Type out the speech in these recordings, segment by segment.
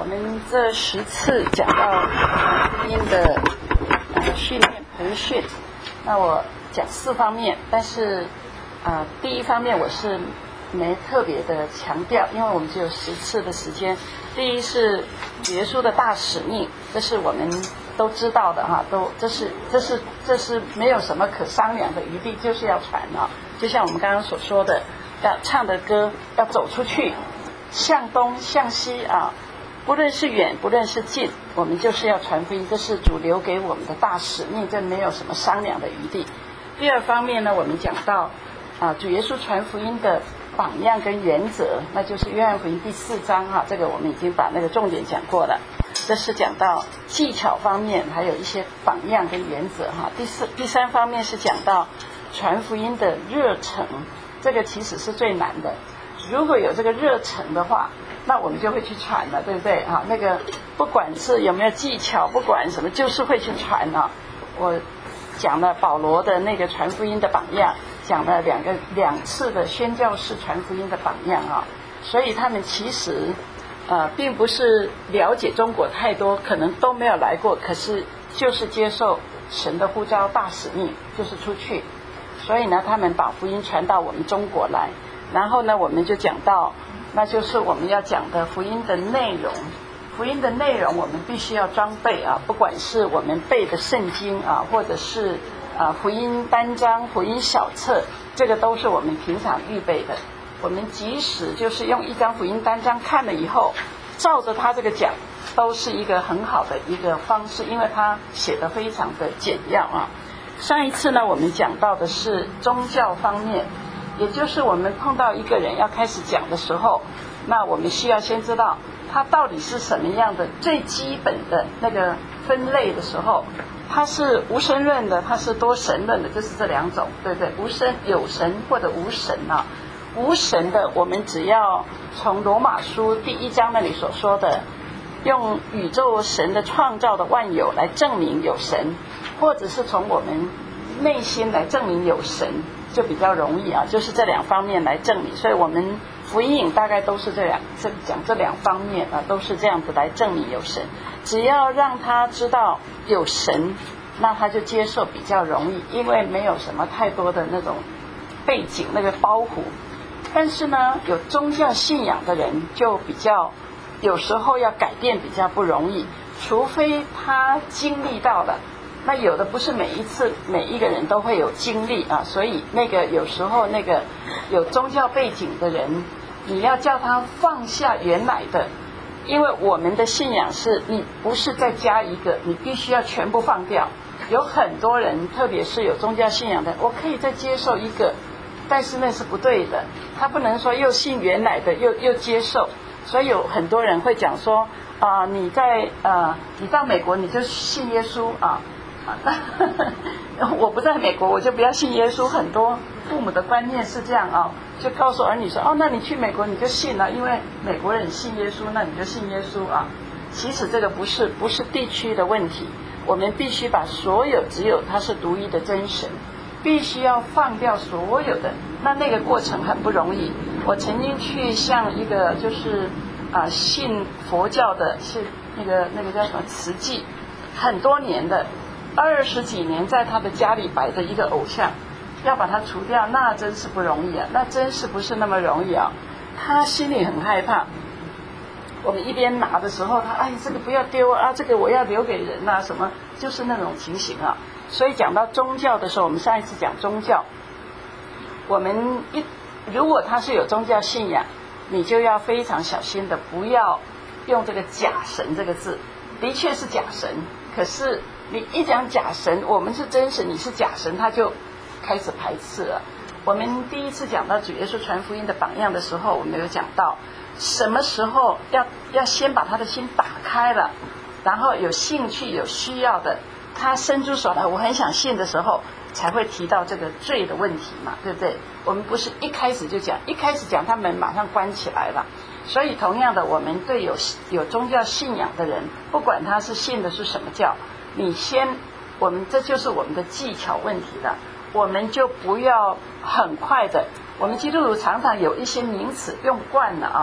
们这10次讲到福音的训练培训，那我讲4方面，但是第一方面我是没特别的强调，因为我们只有10次的时间。第一是耶稣的大使命，这是我们都知道的哈，这是没有什么可商量的余地，就是要传啊。就像我们刚刚所说的，要唱的歌要走出去，向东向西啊，不论是远不论是近，我们就是要传福音，这是主留给我们的大使命，这没有什么商量的余地。第二方面呢，我们讲到主耶稣传福音的榜样跟原则，那就是约翰福音第4章哈，这个我们已经把那个重点讲过了。这是讲到技巧方面，还有一些榜样跟原则哈。第三方面是讲到传福音的热忱，这个其实是最难的。如果有这个热忱的话，那我们就会去传了，对不对啊？那个不管是有没有技巧，不管什么，就是会去传啊。我讲了保罗的那个传福音的榜样，讲了2次的宣教士传福音的榜样啊。所以他们其实并不是了解中国太多，可能都没有来过，可是就是接受神的呼召，大使命就是出去。所以呢，他们把福音传到我们中国来。然后呢，我们就讲到，那就是我们要讲的福音的内容。福音的内容我们必须要装备啊，不管是我们背的圣经啊，或者是福音单章、福音小册，这个都是我们平常预备的。我们即使就是用一张福音单章看了以后，照着他这个讲，都是一个很好的一个方式，因为他写得非常的简要啊。上一次呢，我们讲到的是宗教方面，也就是我们碰到一个人要开始讲的时候，那我们需要先知道他到底是什么样的最基本的那个分类的时候，他是无神论的，他是多神论的，就是这2种，对不对？无神、有神或者无神啊。无神的，我们只要从罗马书第1章那里所说的，用宇宙神的创造的万有来证明有神，或者是从我们内心来证明有神，就比较容易啊，就是这2方面来证明。所以我们福音引大概都是讲这2方面啊，都是这样子来证明有神。只要让他知道有神，那他就接受比较容易，因为没有什么太多的那种背景那个包袱。但是呢，有宗教信仰的人就比较有时候要改变比较不容易，除非他经历到了。那有的不是每一次每一个人都会有经历啊，所以那个有时候那个有宗教背景的人，你要叫他放下原来的，因为我们的信仰是你不是再加一个，你必须要全部放掉。有很多人，特别是有宗教信仰的，我可以再接受一个，但是那是不对的，他不能说又信原来的又接受。所以有很多人会讲说你到美国你就信耶稣啊。我不在美国我就不要信耶稣，很多父母的观念是这样啊，就告诉儿女说那你去美国你就信了，因为美国人信耶稣，那你就信耶稣啊。其实这个不是地区的问题，我们必须把所有只有他是独一的真神，必须要放掉所有的，那个过程很不容易。我曾经去向一个就是信佛教的，是那个叫什么慈济，很多年的20几年在他的家里摆着一个偶像，要把它除掉，那真是不容易啊，那真是不是那么容易啊。他心里很害怕，我们一边拿的时候，他这个不要丢啊，这个我要留给人啊，什么就是那种情形啊。所以讲到宗教的时候，我们上一次讲宗教，我们如果他是有宗教信仰，你就要非常小心的不要用这个假神这个字。的确是假神，可是你一讲假神，我们是真神，你是假神，他就开始排斥了。我们第一次讲到主耶稣传福音的榜样的时候，我们有讲到什么时候要先把他的心打开了，然后有兴趣有需要的，他伸出手来我很想信的时候，才会提到这个罪的问题嘛，对不对？我们不是一开始就讲，一开始讲他们马上关起来了。所以同样的，我们对有宗教信仰的人，不管他是信的是什么教，我们这就是我们的技巧问题了。我们就不要很快的，我们基督徒常常有一些名词用惯了啊，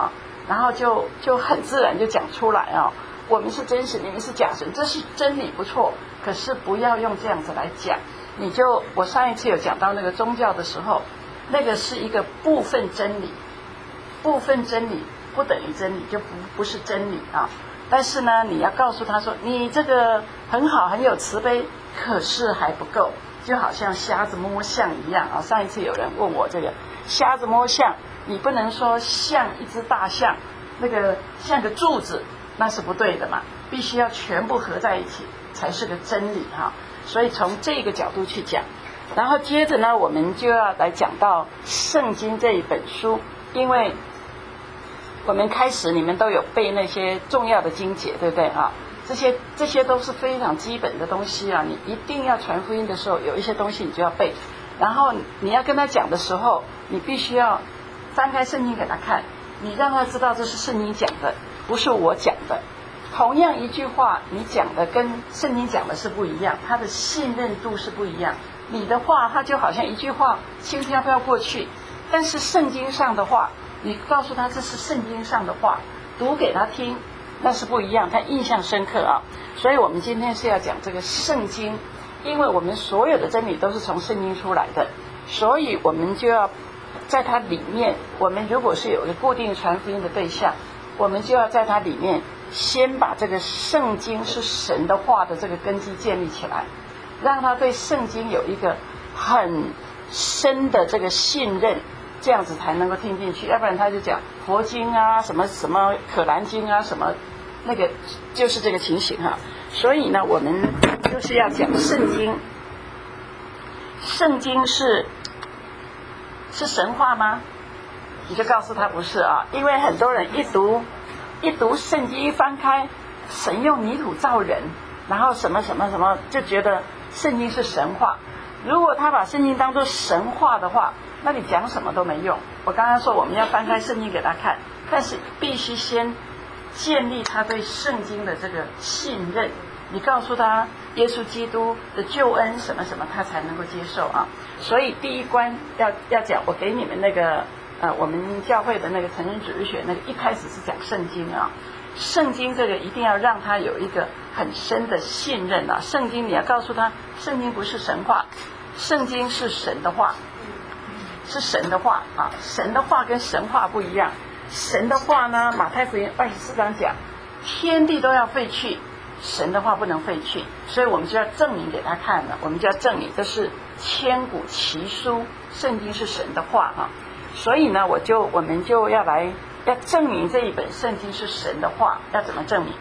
然后就很自然就讲出来啊。我们是真神，你们是假神，这是真理不错，可是不要用这样子来讲。我上一次有讲到那个宗教的时候，那个是一个部分真理，部分真理不等于真理，就不是真理啊。但是呢，你要告诉他说，你这个很好，很有慈悲，可是还不够，就好像瞎子摸象一样啊。上一次有人问我这个瞎子摸象，你不能说像一只大象，那个像个柱子，那是不对的嘛，必须要全部合在一起才是个真理哈。所以从这个角度去讲，然后接着呢，我们就要来讲到圣经这一本书，因为我们开始你们都有背那些重要的经节，对不对啊？这些都是非常基本的东西啊，你一定要传福音的时候，有一些东西你就要背，然后你要跟他讲的时候，你必须要翻开圣经给他看，你让他知道这是圣经讲的，不是我讲的。同样一句话，你讲的跟圣经讲的是不一样，它的信任度是不一样。你的话，它就好像一句话轻飘飘过去，但是圣经上的话，你告诉他这是圣经上的话，读给他听，那是不一样，他印象深刻啊。所以我们今天是要讲这个圣经，因为我们所有的真理都是从圣经出来的，所以我们就要在它里面，我们如果是有一个固定传福音的对象，我们就要在它里面先把这个圣经是神的话的这个根基建立起来，让他对圣经有一个很深的这个信任，这样子才能够听进去。要不然他就讲佛经啊，什么什么可兰经啊，什么那个就是这个情形哈。所以呢，我们就是要讲圣经。圣经是神话吗？你就告诉他不是啊，因为很多人一读圣经一翻开，神用泥土造人，然后什么什么什么，就觉得圣经是神话。如果他把圣经当作神话的话，那你讲什么都没用。我刚刚说我们要翻开圣经给他看，但是必须先建立他对圣经的这个信任。你告诉他耶稣基督的救恩什么什么，他才能够接受啊。所以第一关要讲，我给你们那个我们教会的那个成人主日学那个一开始是讲圣经啊。圣经这个一定要让他有一个很深的信任啊。圣经你要告诉他，圣经不是神话，圣经是神的话，是神的话啊。神的话跟神话不一样。神的话呢，马太福音24章讲，天地都要废去，神的话不能废去，所以我们就要证明给他看了，我们就要证明这是千古奇书，圣经是神的话啊。所以呢，我们就要证明这一本圣经是神的话，要怎么证明？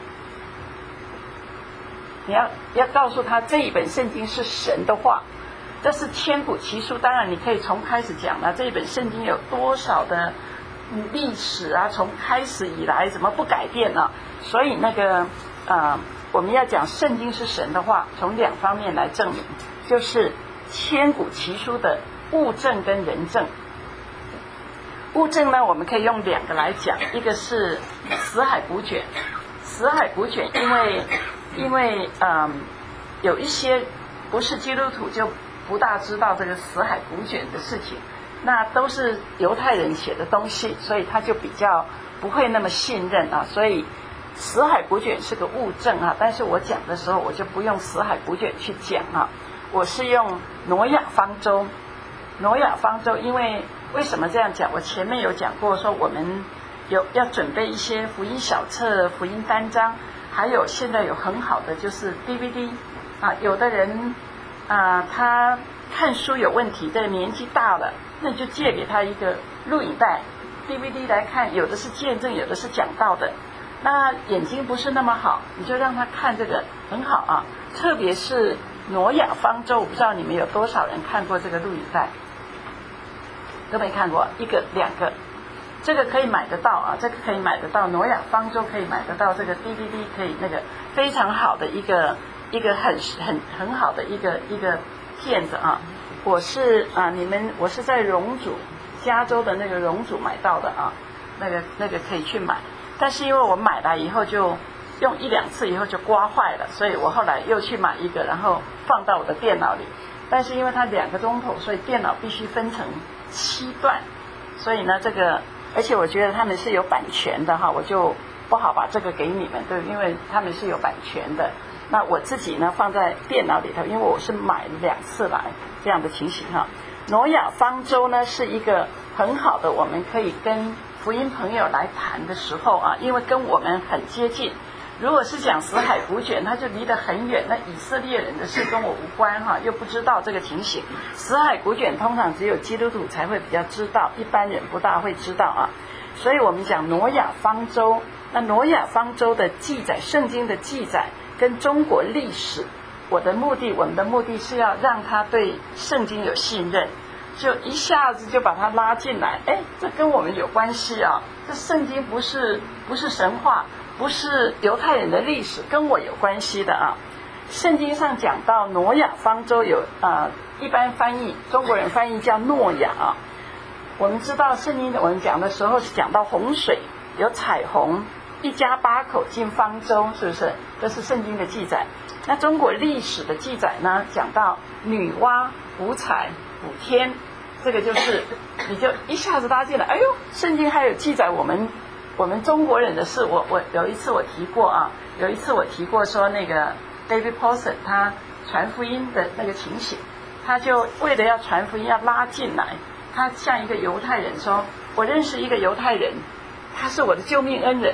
你要告诉他这一本圣经是神的话，这是千古奇书。当然你可以从开始讲了，这一本圣经有多少的历史啊，从开始以来怎么不改变呢？所以那个我们要讲圣经是神的话，从两方面来证明，就是千古奇书的物证跟人证。物证呢，我们可以用两个来讲，一个是死海古卷。死海古卷因为有一些不是基督徒就不大知道这个死海古卷的事情，那都是犹太人写的东西，所以他就比较不会那么信任啊。所以死海古卷是个物证啊，但是我讲的时候我就不用死海古卷去讲啊，我是用挪亚方舟。挪亚方舟，因为为什么这样讲？我前面有讲过，说我们要准备一些福音小册、福音单张，还有现在有很好的就是 DVD 啊。有的人他看书有问题，这个年纪大了，那你就借给他一个录影带 DVD 来看，有的是见证，有的是讲道的。那眼睛不是那么好，你就让他看这个很好啊。特别是挪亚方舟，我不知道你们有多少人看过这个录影带。都没看过，一个两个，这个可以买得到啊，这个可以买得到，挪亚方舟可以买得到，这个 DVD 可以那个非常好的一个很好的一个片子啊。我是在荣祖加州的那个荣祖买到的啊，那个可以去买，但是因为我买来以后就用一两次以后就刮坏了，所以我后来又去买一个，然后放到我的电脑里。但是因为它2个钟头，所以电脑必须分成7段，所以呢，这个而且我觉得他们是有版权的哈，我就不好把这个给你们，对，因为他们是有版权的。那我自己呢放在电脑里头，因为我是买了2次来这样的情形哈。挪亚方舟呢是一个很好的，我们可以跟福音朋友来谈的时候啊，因为跟我们很接近。如果是讲死海古卷，它就离得很远，那以色列人的事跟我无关哈，又不知道这个情形。死海古卷通常只有基督徒才会比较知道，一般人不大会知道啊。所以我们讲挪亚方舟，那挪亚方舟的记载，圣经的记载跟中国历史，我们的目的是要让他对圣经有信任，就一下子就把他拉进来，这跟我们有关系啊，这圣经不是神话，不是犹太人的历史，跟我有关系的啊。圣经上讲到挪亚方舟有一般翻译，中国人翻译叫诺亚啊。我们知道圣经我们讲的时候是讲到洪水，有彩虹，一家8口进方舟，是不是？这是圣经的记载。那中国历史的记载呢，讲到女娲补彩补天，这个就是你就一下子拉进来，哎呦，圣经还有记载我们中国人的事。我有一次我提过说那个 David Paulson 他传福音的那个情形，他就为了要传福音要拉进来，他向一个犹太人说，我认识一个犹太人，他是我的救命恩人。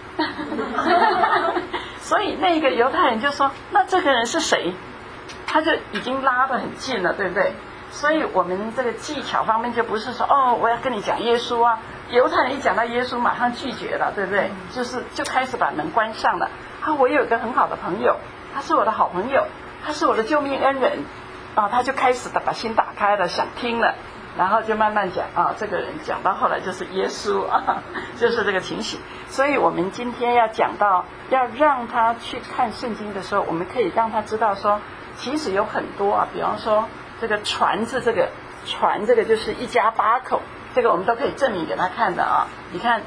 所以那个犹太人就说，那这个人是谁？他就已经拉得很近了，对不对？所以我们这个技巧方面就不是说我要跟你讲耶稣啊，犹太人一讲到耶稣马上拒绝了，对不对？就开始把门关上了。我有一个很好的朋友，他是我的好朋友，他是我的救命恩人他就开始把心打开了，想听了，然后就慢慢讲这个人讲到后来就是耶稣就是这个情形。所以我们今天要讲到要让他去看圣经的时候，我们可以让他知道说，其实有很多比方说这个船这个就是一家8口，这个我们都可以证明给他看的你看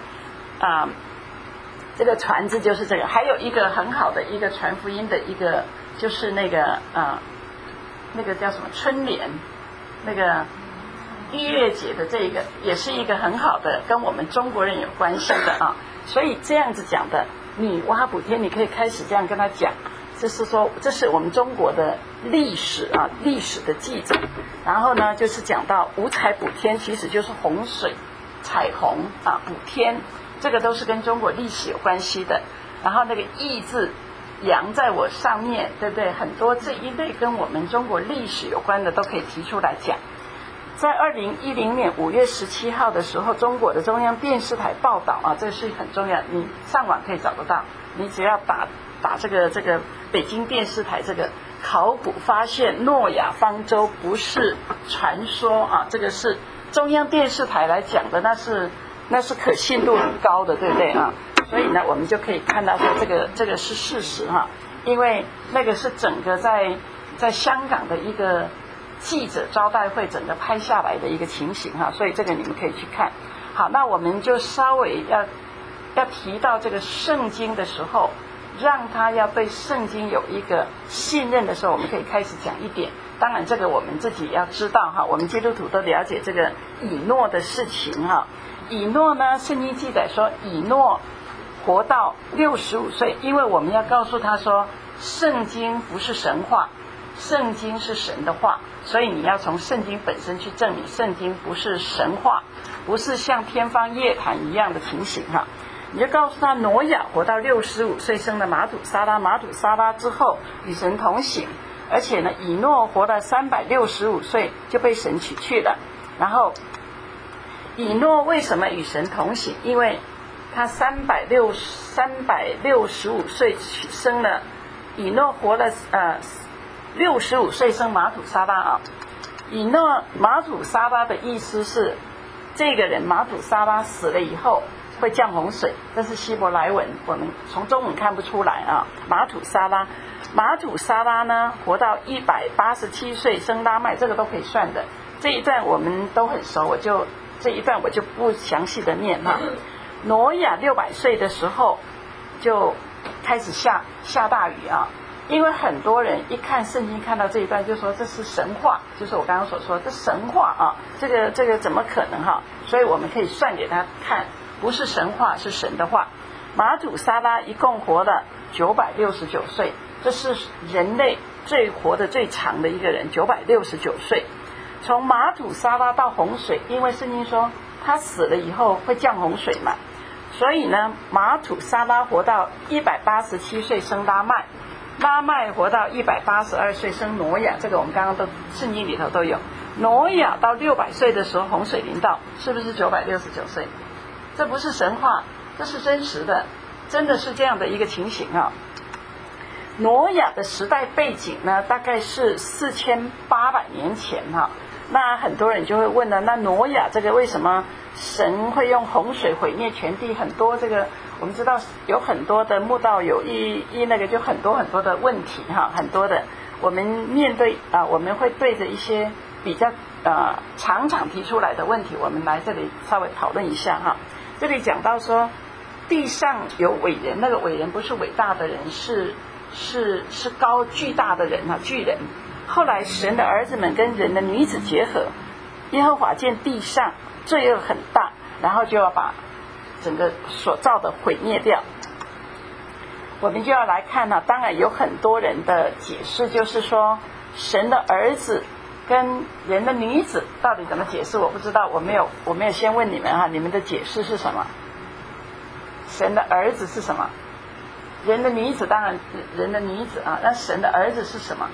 这个船字就是这个。还有一个很好的一个传福音的一个，就是那个叫什么春联，那个逾越节的这个也是一个很好的跟我们中国人有关系的所以这样子讲的女娲补天，你可以开始这样跟他讲，就是说这是我们中国的历史历史的记载。然后呢就是讲到五彩补天，其实就是洪水、彩虹补天，这个都是跟中国历史有关系的。然后那个义字扬在我上面，对不对？很多这一类跟我们中国历史有关的都可以提出来讲。在2010年5月17号的时候，中国的中央电视台报道这是很重要，你上网可以找得到，你只要打这个北京电视台这个考古发现诺亚方舟不是传说这个是中央电视台来讲的，那是可信度很高的，对不对所以呢我们就可以看到说这个是事实因为那个是整个在香港的一个记者招待会整个拍下来的一个情形所以这个你们可以去看。好，那我们就稍微要提到这个圣经的时候，让他要对圣经有一个信任的时候，我们可以开始讲一点。当然这个我们自己要知道我们基督徒都了解这个以诺的事情以诺呢，圣经记载说以诺活到65岁，因为我们要告诉他说圣经不是神话，圣经是神的话，所以你要从圣经本身去证明圣经不是神话，不是像天方夜谭一样的情形你就告诉他挪亚活到65岁生了马土沙拉，马土沙拉之后与神同行，而且呢以诺活到365岁就被神取去了。然后以诺为什么与神同行？因为他365岁生了，以诺活了65岁生马土沙拉以诺马土沙拉的意思是这个人马土沙拉死了以后会降洪水，这是希伯来文，我们从中文看不出来马土沙拉呢活到187岁生拉麦，这个都可以算的。这一段我们都很熟，这一段我就不详细的念挪亚600岁的时候就开始下大雨因为很多人一看圣经看到这一段就说这是神话，就是我刚刚所说的这神话啊，这个怎么可能哈？所以我们可以算给他看，不是神话，是神的话。马土沙拉一共活了969岁，这是人类活得最长的一个人，969岁。从马土沙拉到洪水，因为圣经说他死了以后会降洪水嘛，所以呢，马土沙拉活到187岁生拉麦，拉麦活到182岁生挪亚，这个我们刚刚都圣经里头都有。挪亚到600岁的时候洪水临到，是不是969岁？这不是神话，这是真实的，真的是这样的一个情形啊。挪亚的时代背景呢，大概是4800年前哈。那很多人就会问了，那挪亚这个为什么神会用洪水毁灭全地？很多这个我们知道有很多的慕道友那个就很多的问题哈，很多的我们面对我们会对着一些比较常提出来的问题，我们来这里稍微讨论一下哈。这里讲到说地上有伟人，那个伟人不是伟大的人，是巨大的人巨人。后来神的儿子们跟人的女子结合，耶和华见地上罪恶很大，然后就要把整个所造的毁灭掉。我们就要来看当然有很多人的解释，就是说神的儿子跟人的女子到底怎么解释我不知道，我没有先问你们你们的解释是什么？神的儿子是什么？人的女子当然人的女子那神的儿子是什么？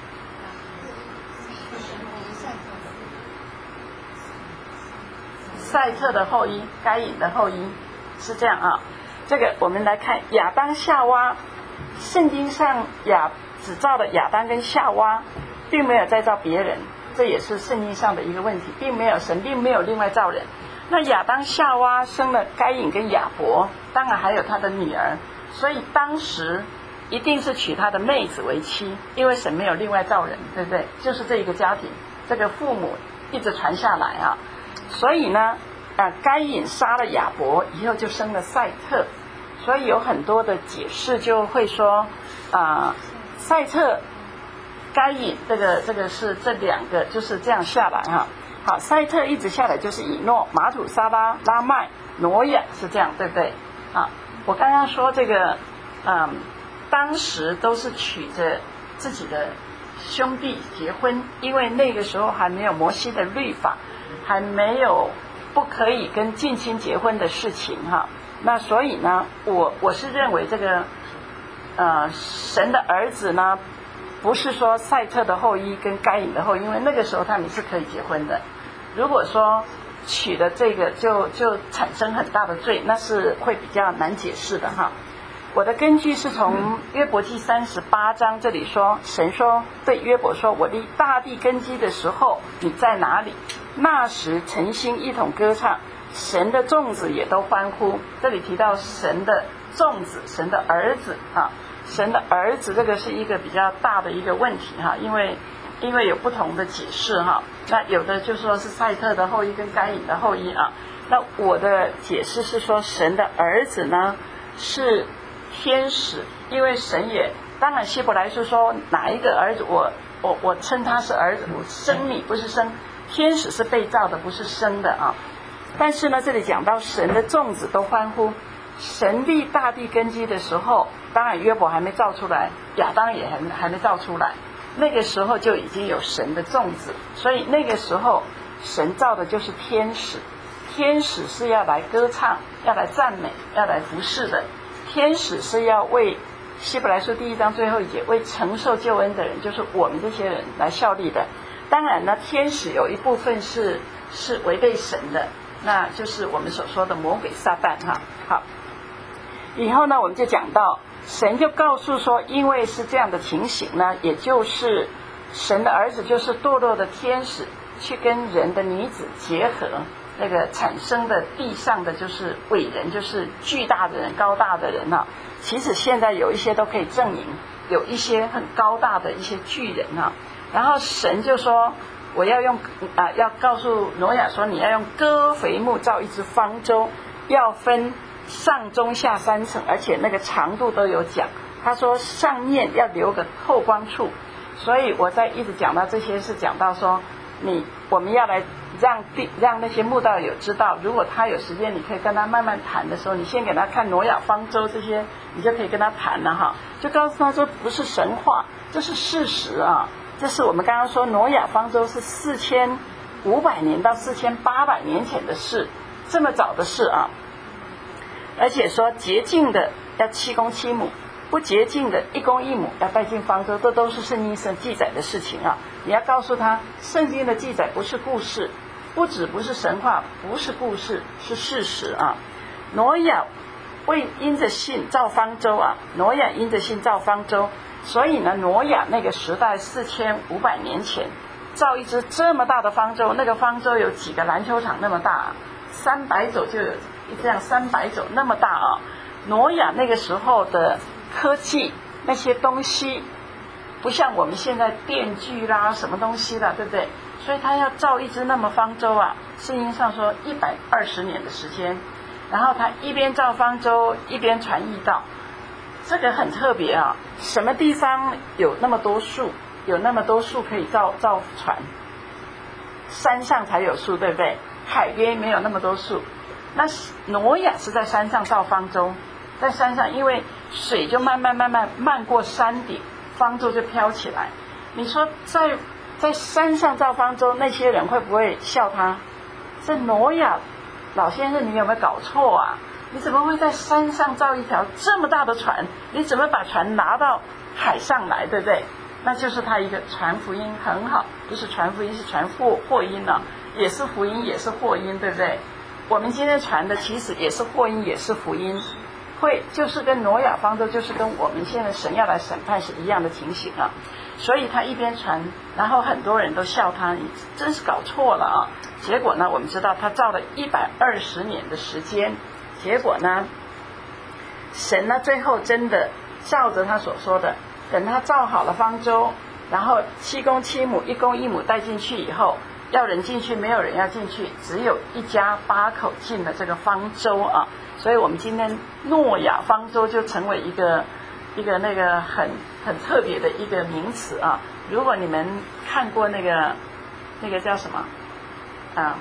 赛特的后裔，该隐的后裔，是这样这个我们来看亚当夏娃，圣经上只造了亚当跟夏娃，并没有再造别人，这也是圣经上的一个问题，神并没有另外造人。那亚当夏娃生了该隐跟亚伯，当然还有他的女儿，所以当时一定是娶他的妹子为妻，因为神没有另外造人，对不对？就是这一个家庭，这个父母一直传下来所以呢该隐杀了亚伯以后就生了赛特，所以有很多的解释就会说赛特该隐这个是这两个就是这样下来好，赛特一直下来就是以诺、马土沙拉、拉麦、挪亚，是这样对不对我刚刚说这个当时都是娶着自己的兄弟结婚，因为那个时候还没有摩西的律法，还没有不可以跟近亲结婚的事情那所以呢我是认为这个神的儿子呢不是说赛特的后裔跟该隐的后裔，因为那个时候他们是可以结婚的。如果说娶了这个就产生很大的罪，那是会比较难解释的我的根据是从约伯记38章，这里说神说对约伯说，我立大地根基的时候你在哪里？那时晨星一同歌唱，神的众子也都欢呼。这里提到神的众子，神的儿子神的儿子这个是一个比较大的一个问题因为有不同的解释那有的就说是赛特的后裔跟该隐的后裔那我的解释是说神的儿子呢是天使，因为神也当然希伯来书说哪一个儿子我称他是儿子，我生你不是生，天使是被造的不是生的但是呢这里讲到神的众子都欢呼，神立大地根基的时候，当然约伯还没造出来，亚当也还没造出来，那个时候就已经有神的众子，所以那个时候神造的就是天使，天使是要来歌唱，要来赞美，要来服侍的。天使是要为希伯来书第1章最后一节为承受救恩的人，就是我们这些人来效力的。当然呢天使有一部分是违背神的，那就是我们所说的魔鬼撒旦好，以后呢我们就讲到神就告诉说，因为是这样的情形呢，也就是神的儿子就是堕落的天使去跟人的女子结合，那个产生的地上的就是伟人，就是巨大的人，高大的人其实现在有一些都可以证明有一些很高大的一些巨人然后神就说我要用要告诉挪亚说，你要用歌肥木造一只方舟，要分上中下3层，而且那个长度都有讲， 他说上面要留个透光处，所以我在一直讲到这些是讲到说我们要来让那些慕道友知道，如果他有时间你可以跟他慢慢谈的时候，你先给他看挪亚方舟这些，你就可以跟他谈了哈，就告诉他说不是神话，这是事实啊，这是我们刚刚说挪亚方舟是4500年到4800年前的事，这么早的事啊，而且说洁净的要7公7母，不洁净的1公1母要带进方舟，这都是圣经上记载的事情啊。你要告诉他，圣经的记载不是故事，不是神话，不是故事，是事实啊。挪亚因着信造方舟啊，挪亚因着信造方舟，所以呢，挪亚那个时代4500年前造一只这么大的方舟，那个方舟有几个篮球场那么大啊，300肘就有这样300肘那么大啊。挪亚那个时候的科技那些东西不像我们现在电锯啦什么东西啦，对不对？所以他要造一只那么方舟啊，圣经上说120年的时间，然后他一边造方舟一边传义道，这个很特别啊。什么地方有那么多树，有那么多树可以造船？山上才有树，对不对？海边没有那么多树。那挪亚是在山上造方舟，在山上，因为水就慢慢漫过山顶，方舟就飘起来。你说在山上造方舟，那些人会不会笑他？这挪亚老先生，你有没有搞错啊？你怎么会在山上造一条这么大的船？你怎么把船拿到海上来，对不对？那就是他一个传福音很好，不是传福音，是传祸音啊，也是福音也是祸音，对不对？我们今天传的其实也是祸音也是福音，就是跟挪亚方舟，就是跟我们现在神要来审判是一样的情形啊。所以他一边传，然后很多人都笑他，你真是搞错了啊。结果呢，我们知道他造了120年的时间，结果呢，神呢最后真的照着他所说的，等他造好了方舟，然后7公7母1公1母带进去以后，要人进去没有人要进去，只有一家8口进了这个方舟啊。所以我们今天诺亚方舟就成为一个那个很特别的一个名词啊。如果你们看过那个叫什么啊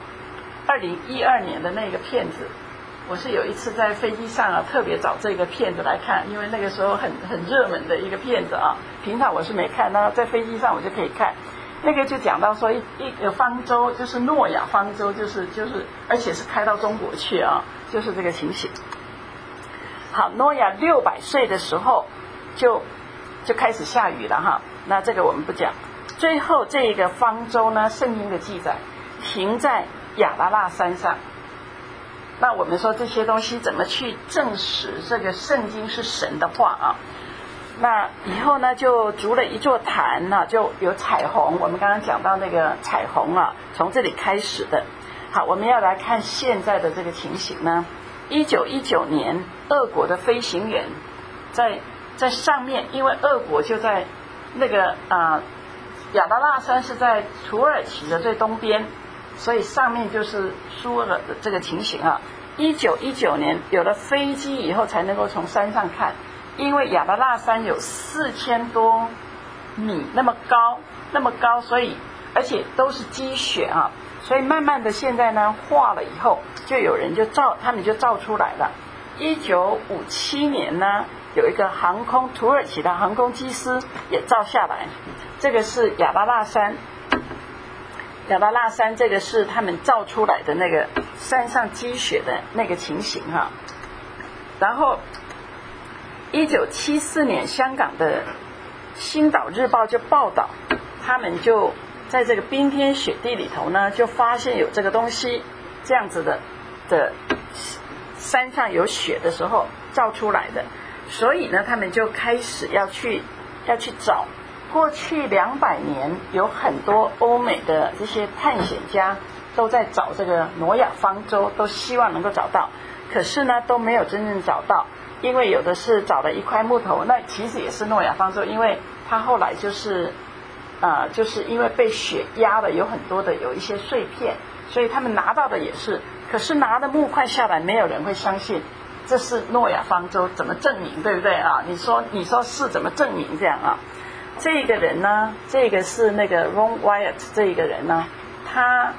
，2012年的那个片子，我是有一次在飞机上啊特别找这个片子来看，因为那个时候很热门的一个片子啊，平常我是没看，那在飞机上我就可以看。那个就讲到说一个方舟，就是诺亚方舟，就是而且是开到中国去啊，就是这个情形。好，诺亚600岁的时候就开始下雨了哈，那这个我们不讲。最后这个方舟呢，圣经的记载停在亚拉腊山上。那我们说这些东西怎么去证实这个圣经是神的话啊？那以后呢，就筑了一座坛呢，就有彩虹。我们刚刚讲到那个彩虹啊，从这里开始的。好，我们要来看现在的这个情形呢。1919年，俄国的飞行员在上面，因为俄国就在那个亚拉腊山是在土耳其的最东边，所以上面就是苏俄的这个情形啊。1919年有了飞机以后，才能够从山上看。因为亚拉腊山有4000多米那么高，所以而且都是积雪啊，所以慢慢的现在呢化了以后，就有人他们就造出来了。1957年呢，有一个土耳其的航空机师也造下来，这个是亚拉腊山这个是他们造出来的那个山上积雪的那个情形哈。然后1974年，香港的《星岛日报》就报道，他们就在这个冰天雪地里头呢，就发现有这个东西，这样子的山上有雪的时候造出来的。所以呢，他们就开始要去找。过去200年，有很多欧美的这些探险家都在找这个挪亚方舟，都希望能够找到，可是呢都没有真正找到。因为有的是找了一块木头，那其实也是诺亚方舟，因为它后来就是因为被雪压了，有很多的有一些碎片，所以他们拿到的也是，可是拿的木块下来，没有人会相信这是诺亚方舟，怎么证明，对不对啊？你说是怎么证明这样啊？这个人呢，这个是那个 Ron Wyatt 这一个人呢，他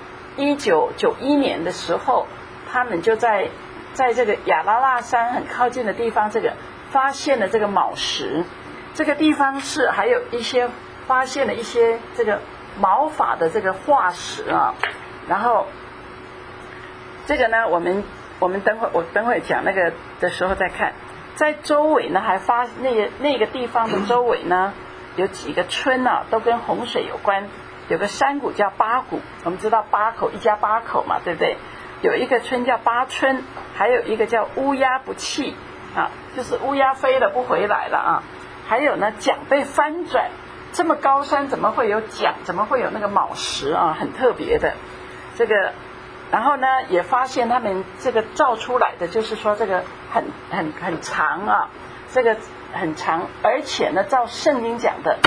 1991年的时候，他们就在这个亚拉腊山很靠近的地方，这个发现了这个卯石，这个地方是还有一些发现了一些这个毛发的这个化石啊，然后这个呢，我们等会讲那个的时候再看，在周围呢还发那个地方的周围呢有几个村啊，都跟洪水有关。有个山谷叫八谷，我们知道八口一家八口嘛，对不对？有一个村叫八村，还有一个叫乌鸦不弃啊，就是乌鸦飞了不回来了啊。还有呢，桨被翻转，这么高山怎么会有桨？怎么会有那个卯石啊？很特别的这个。然后呢，也发现他们这个造出来的，就是说这个很长啊，这个很长，而且呢，照圣经讲的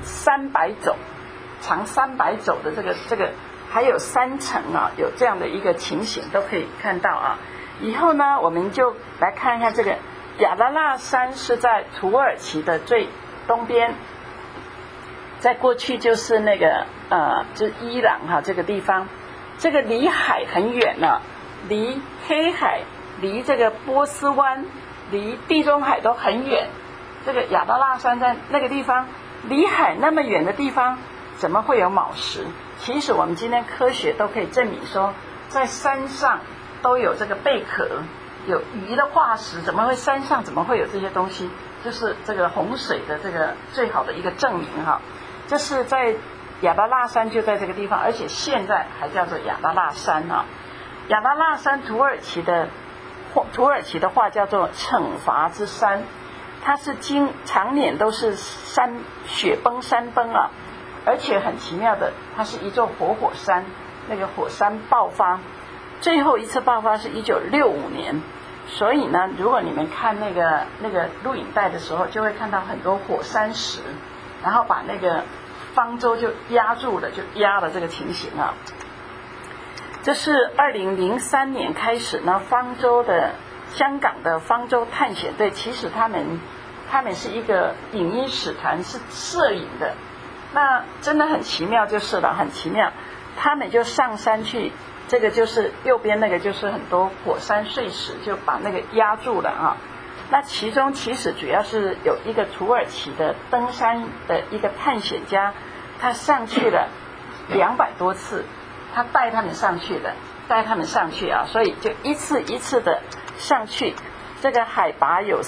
300肘。长300肘的这个还有3层啊，有这样的一个情形都可以看到啊。以后呢，我们就来看看这个亚拉腊山是在土耳其的最东边，在过去就是那个就是伊朗哈这个地方，这个离海很远了，离黑海、离这个波斯湾、离地中海都很远。这个亚拉腊山在那个地方，离海那么远的地方。怎么会有卯石？其实我们今天科学都可以证明说，在山上都有这个贝壳，有鱼的化石，怎么会山上怎么会有这些东西？就是这个洪水的这个最好的一个证明哈。这是在亚拉腊山就在这个地方，而且现在还叫做亚拉腊山啊。亚拉腊山土耳其的话叫做惩罚之山，它是常年都是雪崩山崩啊。而且很奇妙的，它是一座活山，那个火山爆发，最后一次爆发是1965年。所以呢，如果你们看那个录影带的时候，就会看到很多火山石，然后把那个方舟就压住了，就压了这个情形啊。这是2003年开始呢，香港的方舟探险队，其实他们是一个影音使团，是摄影的。那真的很奇妙就是了，很奇妙。他们就上山去，这个就是右边那个就是很多火山碎石，就把那个压住了啊。那其中其实主要是有一个土耳其的登山的一个探险家，他上去了200多次，他带他们上去啊，所以就一次一次的上去。这个海拔有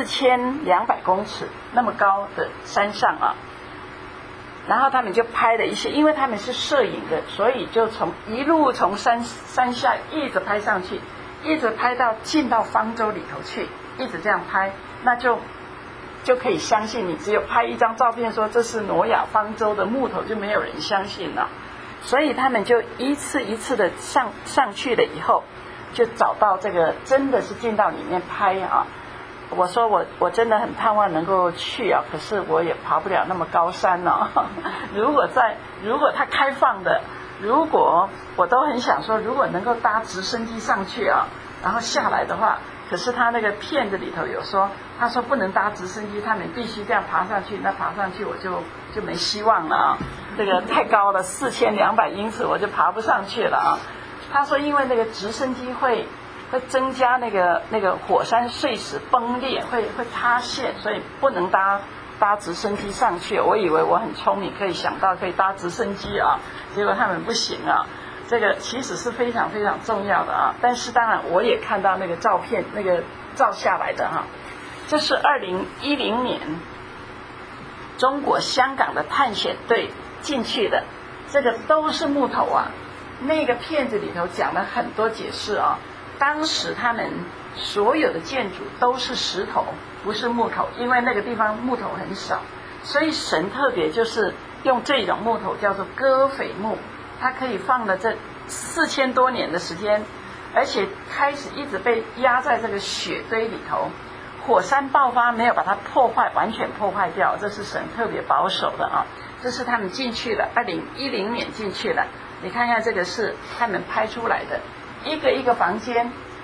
4200公尺那么高的山上啊。然后他们就拍了一些，因为他们是摄影的，所以就一路从山下一直拍上去，一直拍到进到方舟里头去，一直这样拍，那就可以相信，你只有拍一张照片说这是挪亚方舟的木头，就没有人相信了。所以他们就一次一次的上去了以后，就找到这个真的是进到里面拍啊。我说我真的很盼望能够去啊，可是我也爬不了那么高山哦。如果它开放的，如果我都很想说，如果能够搭直升机上去啊，然后下来的话，可是他那个片子里头有说，他说不能搭直升机，他们必须这样爬上去，那爬上去我就没希望了啊，这个太高了，4200英尺我就爬不上去了啊。他说因为那个直升机会增加那个火山碎石崩裂，会塌陷，所以不能搭直升机上去。我以为我很聪明，可以想到可以搭直升机啊，结果他们不行啊。这个其实是非常非常重要的啊。但是当然我也看到那个照片，那个照下来的哈，这是2010年中国香港的探险队进去的，这个都是木头啊。那个片子里头讲了很多解释啊。当时他们所有的建筑都是石头，不是木头，因为那个地方木头很少，所以神特别就是用这种木头叫做戈斐木，它可以放了这4000多年的时间，而且开始一直被压在这个雪堆里头，火山爆发没有把它完全破坏掉，这是神特别保守的啊。这是他们进去的，2010年进去的，你看看这个是他们拍出来的。一个房间，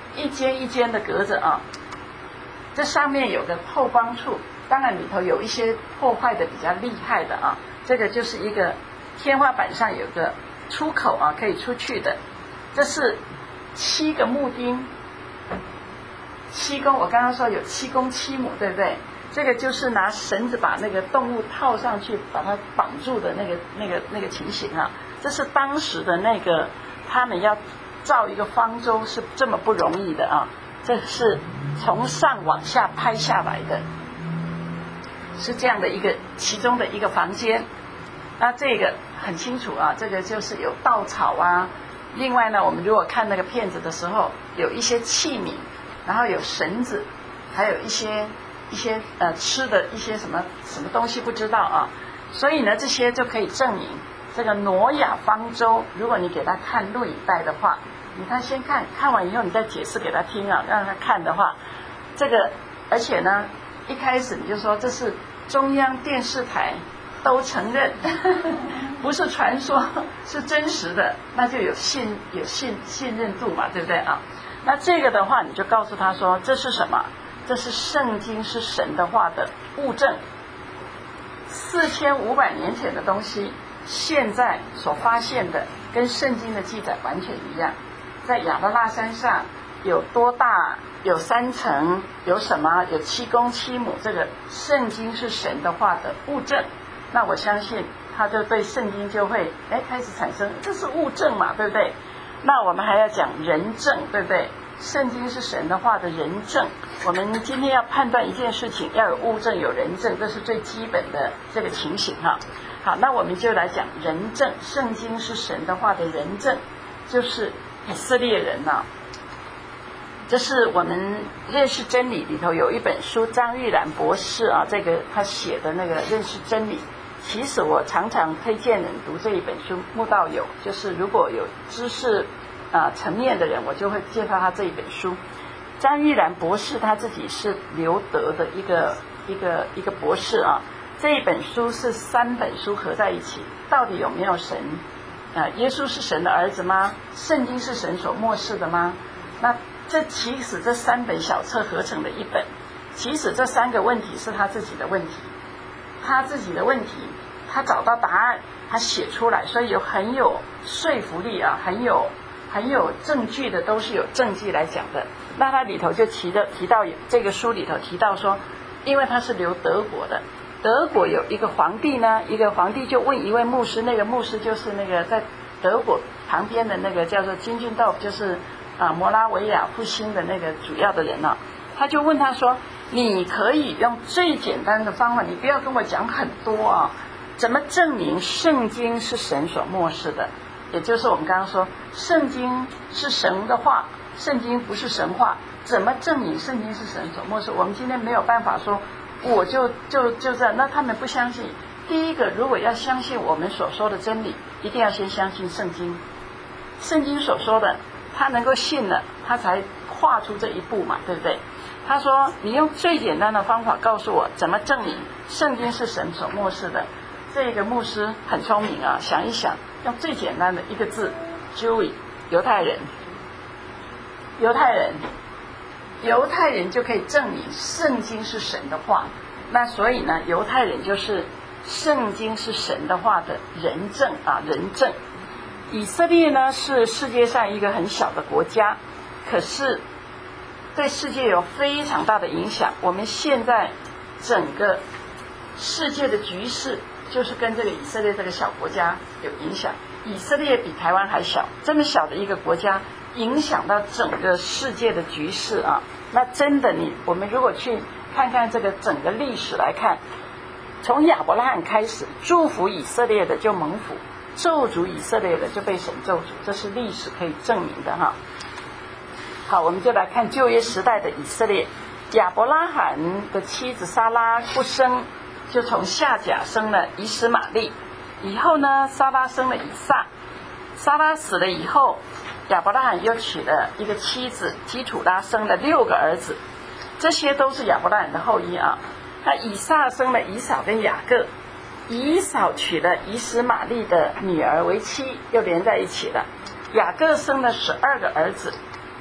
一间一间的隔着啊。这上面有个透光处，当然里头有一些破坏的比较厉害的啊。这个就是一个天花板上有个出口啊，可以出去的。这是7个木钉，7公，我刚刚说有7公7母，对不对？这个就是拿绳子把那个动物套上去，把它绑住的那个情形啊。这是当时的那个他们要造一个方舟是这么不容易的啊。这是从上往下拍下来的，是这样的一个其中的一个房间。那这个很清楚啊，这个就是有稻草啊。另外呢，我们如果看那个片子的时候，有一些器皿，然后有绳子，还有一些吃的一些什么东西不知道啊。所以呢，这些就可以证明这个挪亚方舟。如果你给他看录影带的话，你看先看完以后，你再解释给他听啊，让他看的话，这个而且呢，一开始你就说这是中央电视台都承认，不是传说，是真实的，那就有信任度嘛，对不对啊？那这个的话，你就告诉他说这是什么？这是圣经，是神的话的物证。4500年前的东西，现在所发现的跟圣经的记载完全一样。在亚伯拉山上有多大？有3层，有什么？有7公7母。这个圣经是神的话的物证。那我相信他就对圣经就会开始产生，这是物证嘛，对不对？那我们还要讲人证，对不对？圣经是神的话的人证。我们今天要判断一件事情，要有物证有人证，这是最基本的这个情形哈。好，那我们就来讲人证。圣经是神的话的人证，就是以色列人啊。这是我们认识真理里头有一本书，张玉兰博士啊，这个他写的那个认识真理。其实我常常推荐人读这一本书，慕道友，就是如果有知识层面的人，我就会介绍他这一本书。张玉兰博士他自己是留德的一个博士啊。这一本书是3本书合在一起，到底有没有神？耶稣是神的儿子吗？圣经是神所默示的吗？那其实这3本小册合成的一本，其实这3个问题是他自己的问题，他找到答案，他写出来，所以很有说服力啊，很有证据的，都是有证据来讲的。那他里头就提到这个书里头提到说，因为他是留德国的，德国有一个皇帝呢，一个皇帝就问一位牧师，那个牧师就是那个在德国旁边的那个叫做金俊道，就是摩拉维亚复兴的那个主要的人啊，他就问他说，你可以用最简单的方法，你不要跟我讲很多啊，怎么证明圣经是神所默示的？也就是我们刚刚说，圣经是神的话，圣经不是神话，怎么证明圣经是神所默示？我们今天没有办法说，我就这样，那他们不相信。第一个，如果要相信我们所说的真理，一定要先相信圣经，圣经所说的，他能够信了，他才跨出这一步嘛，对不对？他说，你用最简单的方法告诉我，怎么证明圣经是神所默示的？这个牧师很聪明啊，想一想，用最简单的一个字 Jew， 犹太人就可以证明圣经是神的话。那所以呢，犹太人就是圣经是神的话的人证啊，人证。以色列呢是世界上一个很小的国家，可是对世界有非常大的影响。我们现在整个世界的局势就是跟这个以色列这个小国家有影响。以色列比台湾还小，这么小的一个国家影响到整个世界的局势啊。那真的我们如果去看看这个整个历史来看，从亚伯拉罕开始，祝福以色列的就蒙福，咒诅以色列的就被神咒诅，这是历史可以证明的哈。好，我们就来看旧约时代的以色列。亚伯拉罕的妻子撒拉不生，就从夏甲生了以实玛利。以后呢，撒拉生了以撒。撒拉死了以后，亚伯拉罕又娶了一个妻子基土拉，生了6个儿子，这些都是亚伯拉罕的后裔啊。那以撒生了以扫跟雅各，以扫娶了以实玛利的女儿为妻，又连在一起了。雅各生了12个儿子，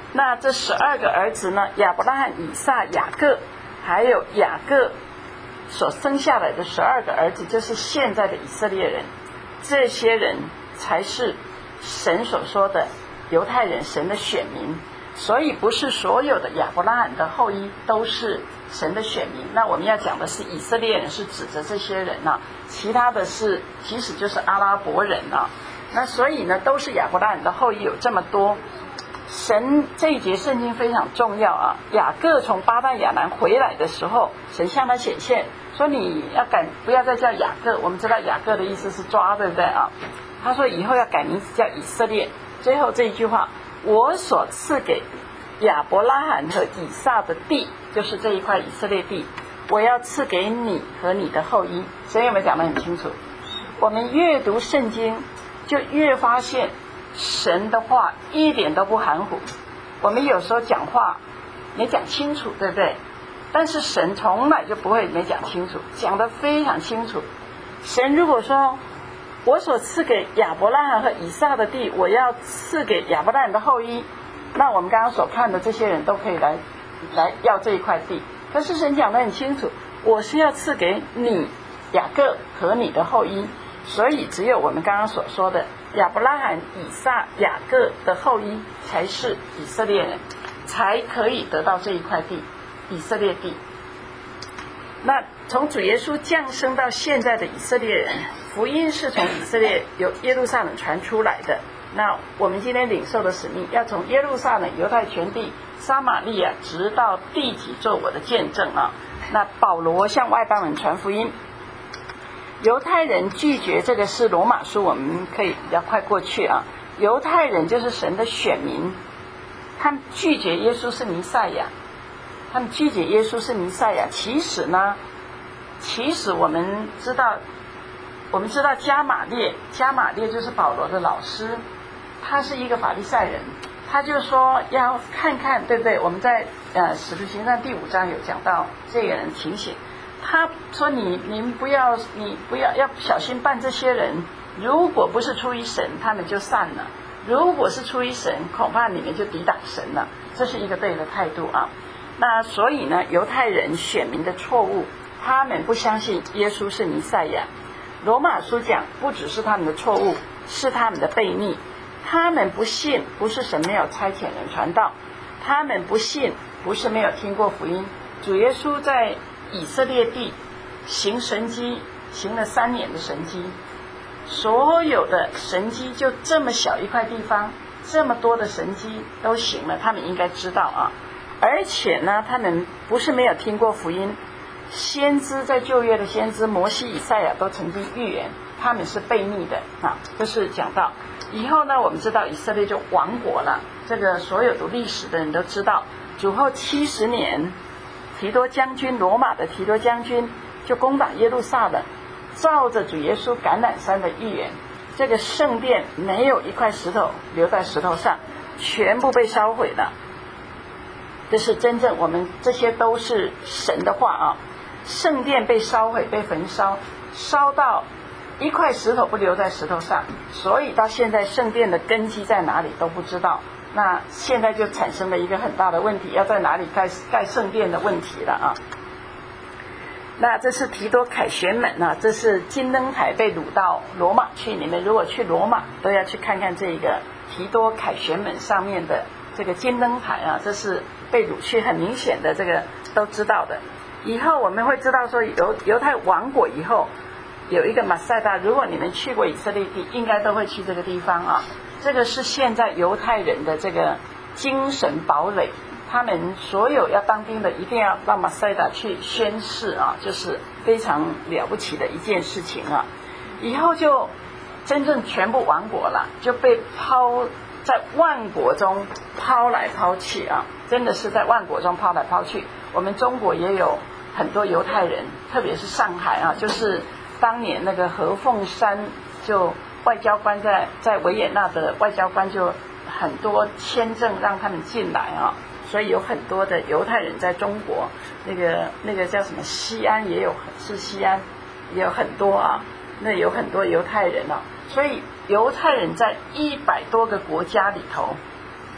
那这12个儿子呢，亚伯拉罕、以撒、雅各，还有雅各所生下来的12个儿子，就是现在的以色列人。这些人才是神所说的犹太人，神的选民。所以不是所有的亚伯拉罕的后裔都是神的选民。那我们要讲的是以色列人，是指着这些人啊，其他的是其实就是阿拉伯人啊。那所以呢，都是亚伯拉罕的后裔有这么多。神这一节圣经非常重要啊！雅各从巴旦亚兰回来的时候，神向他显现说：“你要不要再叫雅各？”我们知道雅各的意思是抓，对不对啊？他说以后要改名字叫以色列。最后这一句话：“我所赐给亚伯拉罕和以撒的地，就是这一块以色列地，我要赐给你和你的后裔。”神有没有讲得很清楚？我们越读圣经，就越发现神的话一点都不含糊。我们有时候讲话没讲清楚，对不对？但是神从来就不会没讲清楚，讲得非常清楚。神如果说我所赐给亚伯拉罕和以撒的地，我要赐给亚伯拉罕的后裔，那我们刚刚所看的这些人都可以来要这一块地。可是神讲得很清楚，我是要赐给你雅各和你的后裔。所以只有我们刚刚所说的亚伯拉罕、以撒、雅各的后裔才是以色列人，才可以得到这一块地，以色列地。那从主耶稣降生到现在的以色列人，福音是从以色列由耶路撒冷传出来的。那我们今天领受的使命，要从耶路撒冷、犹太全地、撒玛利亚，直到地极做我的见证啊。那保罗向外邦人传福音，犹太人拒绝，这个是罗马书，我们可以比较快过去啊。犹太人就是神的选民，他们拒绝耶稣是弥赛亚，他们拒绝耶稣是弥赛亚。其实我们知道加马列就是保罗的老师，他是一个法利赛人，他就说要看看，对不对？我们在使徒行传第5章有讲到这个人情形。他说你们不要小心办这些人，如果不是出于神，他们就散了；如果是出于神，恐怕你们就抵挡神了。这是一个对的态度啊。那所以呢，犹太人选民的错误，他们不相信耶稣是弥赛亚。罗马书讲，不只是他们的错误，是他们的悖逆。他们不信，不是神没有差遣人传道；他们不信，不是没有听过福音。主耶稣在以色列地行神迹，行了3年的神迹，所有的神迹就这么小一块地方，这么多的神迹都行了，他们应该知道啊。而且呢，他们不是没有听过福音，先知在旧约的先知摩西、以赛亚都曾经预言他们是悖逆的啊。这是讲到以后呢，我们知道以色列就亡国了，这个所有读历史的人都知道。主后70年，提多将军，罗马的提多将军就攻打耶路撒冷，照着主耶稣橄榄山的预言，这个圣殿没有一块石头留在石头上，全部被烧毁了。这是真正，我们这些都是神的话啊。圣殿被烧毁，被焚烧，烧到一块石头不留在石头上，所以到现在圣殿的根基在哪里都不知道。那现在就产生了一个很大的问题，要在哪里盖圣殿的问题了啊。那这是提多凯旋门啊，这是金灯台被掳到罗马去，你们如果去罗马都要去看看这个提多凯旋门上面的这个金灯台啊，这是被掳去，很明显的，这个都知道的。以后我们会知道说犹太亡国以后有一个马赛大，如果你们去过以色列地，应该都会去这个地方啊。这个是现在犹太人的这个精神堡垒，他们所有要当兵的一定要让马赛达去宣誓啊，就是非常了不起的一件事情啊。以后就真正全部亡国了，就被抛在万国中抛来抛去啊，真的是在万国中抛来抛去。我们中国也有很多犹太人，特别是上海啊，就是当年那个何凤山就外交官在维也纳的外交官就很多签证让他们进来啊，所以有很多的犹太人在中国，那个叫什么西安也有，是西安也有很多啊，那有很多犹太人啊，所以犹太人在100多个国家里头，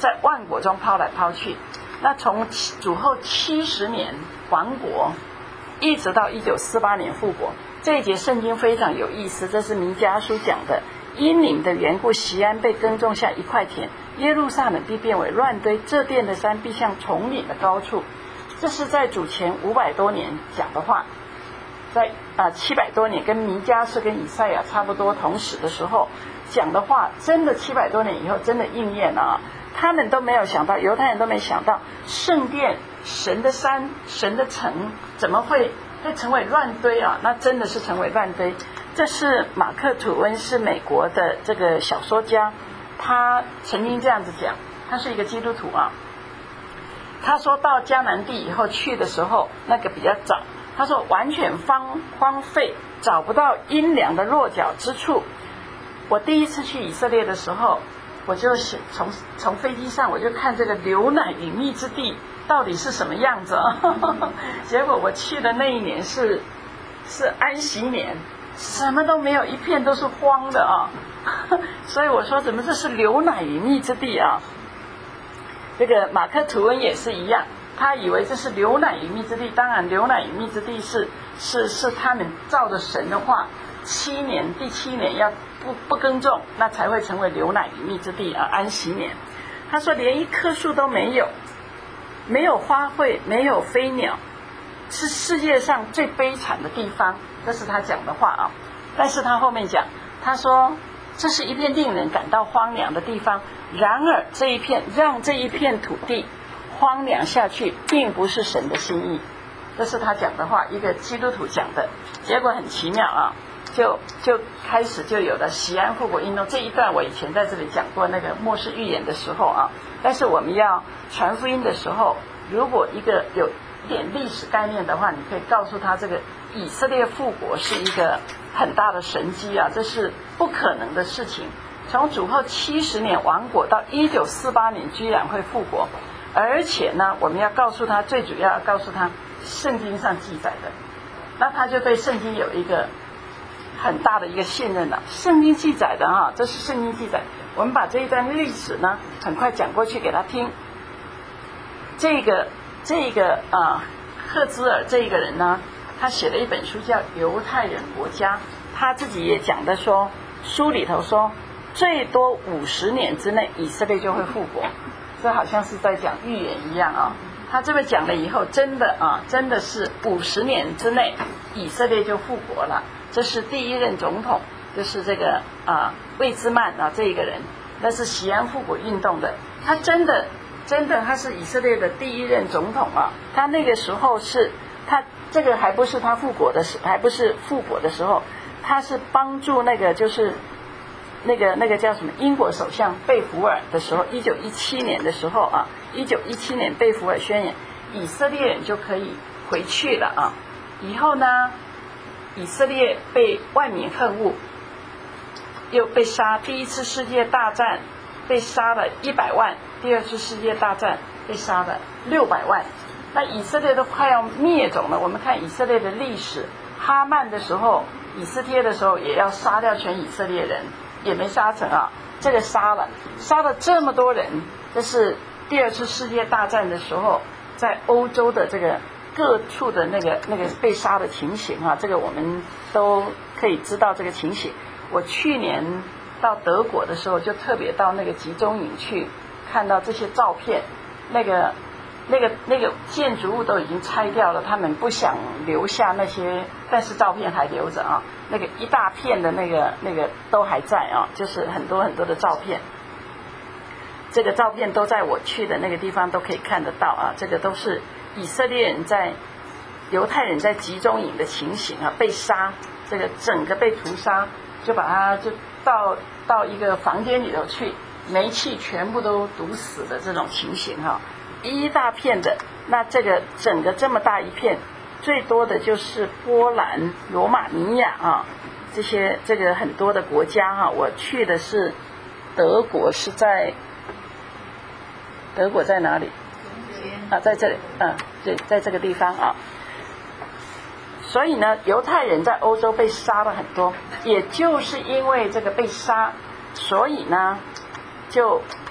在万国中抛来抛去。那从主后70年亡国，一直到1948年复国。这一节圣经非常有意思，这是弥迦书讲的，因你们的缘故，锡安被耕种下一块田，耶路撒冷必变为乱堆，这殿的山必像丛岭的高处。这是在主前500多年讲的话，在700多年，跟弥迦是跟以赛亚差不多同时的时候讲的话，真的700多年以后真的应验了啊！他们都没有想到，犹太人都没想到，圣殿、神的山、神的城怎么会成为乱堆啊？那真的是成为乱堆。这是马克·吐温，是美国的这个小说家，他曾经这样子讲，他是一个基督徒啊。他说到迦南地以后去的时候，那个比较早，他说完全荒废，找不到阴凉的落脚之处。我第一次去以色列的时候，我就是从飞机上我就看这个流奶与蜜之地到底是什么样子啊？结果我去的那一年是安息年，什么都没有，一片都是荒的啊！所以我说怎么这是流奶与蜜之地啊？这个马克·吐温也是一样，他以为这是流奶与蜜之地。当然流奶与蜜之地是他们照着神的话，7年第7年要不耕种，那才会成为流奶与蜜之地啊，安息年。他说连一棵树都没有，没有花卉，没有飞鸟，是世界上最悲惨的地方，这是他讲的话啊。但是他后面讲，他说这是一片令人感到荒凉的地方，然而让这一片土地荒凉下去并不是神的心意，这是他讲的话，一个基督徒讲的。结果很奇妙啊，就开始就有了锡安复国运动。这一段我以前在这里讲过那个末世预言的时候啊，但是我们要传福音的时候，如果一个有一点历史概念的话，你可以告诉他这个以色列复国是一个很大的神迹啊，这是不可能的事情。从主后70年亡国到1948年居然会复国，而且呢，我们要告诉他，最主要要告诉他圣经上记载的，那他就对圣经有一个很大的一个信任了。圣经记载的啊，这是圣经记载。我们把这一段历史呢，很快讲过去给他听。这个赫兹尔这一个人呢，他写了一本书叫《犹太人国家》，他自己也讲的说，书里头说最多50年之内以色列就会复国，这好像是在讲预言一样啊。他这么讲了以后，真的是50年之内以色列就复国了。这是第一任总统，就是这个魏兹曼啊，这一个人，那是锡安复国运动的。他真的他是以色列的第一任总统啊。他那个时候是他这个还不是他复国的时，还不是复国的时候，他是帮助那个就是那个叫什么英国首相贝福尔的时候，1917年的时候啊，1917年贝福尔宣言，以色列人就可以回去了啊。以后呢，以色列被万民恨恶，又被杀。第一次世界大战被杀了100万，第二次世界大战被杀了600万。那以色列都快要灭种了。我们看以色列的历史，哈曼的时候，以斯帖的时候也要杀掉全以色列人，也没杀成啊。这个杀了这么多人，这是第二次世界大战的时候，在欧洲的这个各处的那个被杀的情形啊，这个我们都可以知道这个情形。我去年到德国的时候，就特别到那个集中营去看到这些照片，那个建筑物都已经拆掉了，他们不想留下那些，但是照片还留着啊。那个一大片的那个都还在啊，就是很多很多的照片。这个照片都在我去的那个地方都可以看得到啊。这个都是以色列人犹太人在集中营的情形啊，被杀，这个整个被屠杀，就把它就到一个房间里头去，煤气全部都毒死的这种情形哈。一大片的，那这个整个这么大一片，最多的就是波兰、罗马尼亚啊，这个很多的国家哈。我去的是德国，是在德国在哪里？啊，在这里，对，在这个地方啊。所以呢，犹太人在欧洲被杀了很多，也就是因为这个被杀，所以呢，就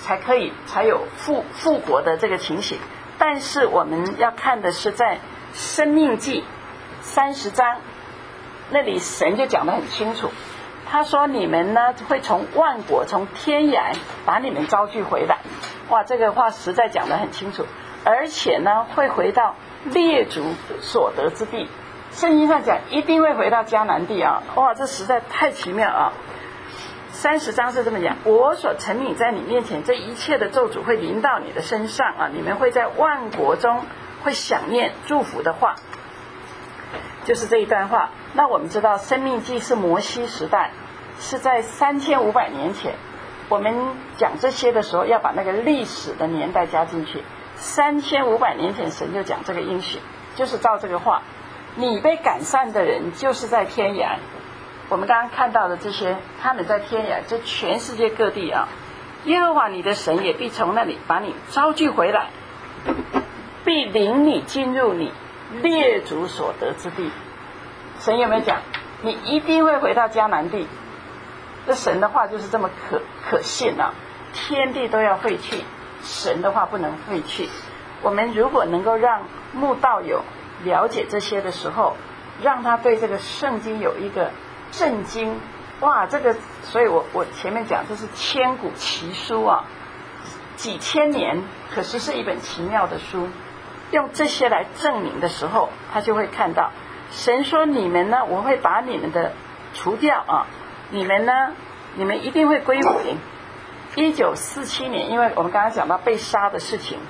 才有复国的这个情形。但是我们要看的是在申命记30章那里，神就讲得很清楚，他说你们呢会从万国从天涯把你们招聚回来。哇，这个话实在讲得很清楚，而且呢会回到列祖所得之地。圣经上讲一定会回到迦南地啊！哇，这实在太奇妙啊！30章是这么讲：我所陈明在你面前这一切的咒诅会临到你的身上啊！你们会在万国中会想念祝福的话，就是这一段话。那我们知道申命记是摩西时代，是在3500年前。我们讲这些的时候要把那个历史的年代加进去。3500年前神就讲这个应许，就是照这个话，你被赶散的人就是在天涯。我们刚刚看到的这些，他们在天涯，这全世界各地啊，耶和华你的神也必从那里把你招聚回来，必领你进入你列祖所得之地。神有没有讲你一定会回到迦南地？这神的话就是这么可信啊！天地都要废去，神的话不能废去。我们如果能够让慕道友了解这些的时候，让他对这个圣经有一个震惊，哇，这个，所以我前面讲这是千古奇书啊，几千年，可是是一本奇妙的书。用这些来证明的时候，他就会看到神说你们呢，我会把你们的除掉啊，你们呢，你们一定会归回。1947年，因为我们刚刚讲到被杀的事情